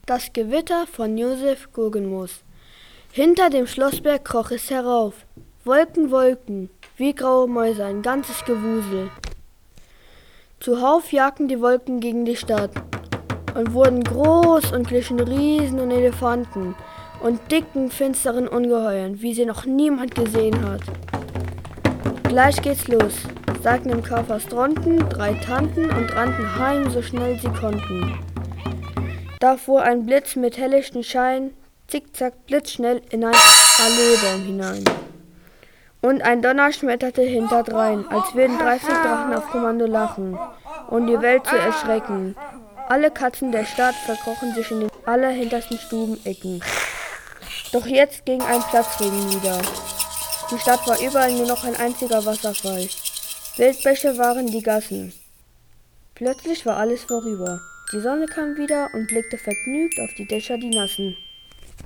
Das Gewitter von Josef Gurgenmoos. Hinter dem Schlossberg kroch es herauf. Wolken, Wolken, wie graue Mäuse, ein ganzes Gewusel. Zuhauf jagten die Wolken gegen die Stadt und wurden groß und glichen Riesen und Elefanten und dicken, finsteren Ungeheuern, wie sie noch niemand gesehen hat. Gleich geht's los, sagten im Kaufhaus Dronten 3 Tanten und rannten heim, so schnell sie konnten. Da fuhr ein Blitz mit hellichtem Schein, zickzack blitzschnell in ein Alleebaum hinein. Und ein Donner schmetterte hinterdrein, als würden 30 Drachen auf Kommando lachen, um die Welt zu erschrecken. Alle Katzen der Stadt verkrochen sich in den allerhintersten Stubenecken. Doch jetzt ging ein Platzregen nieder. Die Stadt war überall nur noch ein einziger Wasserfall. Wildbäche waren die Gassen. Plötzlich war alles vorüber. Die Sonne kam wieder und blickte vergnügt auf die Dächer, die nassen.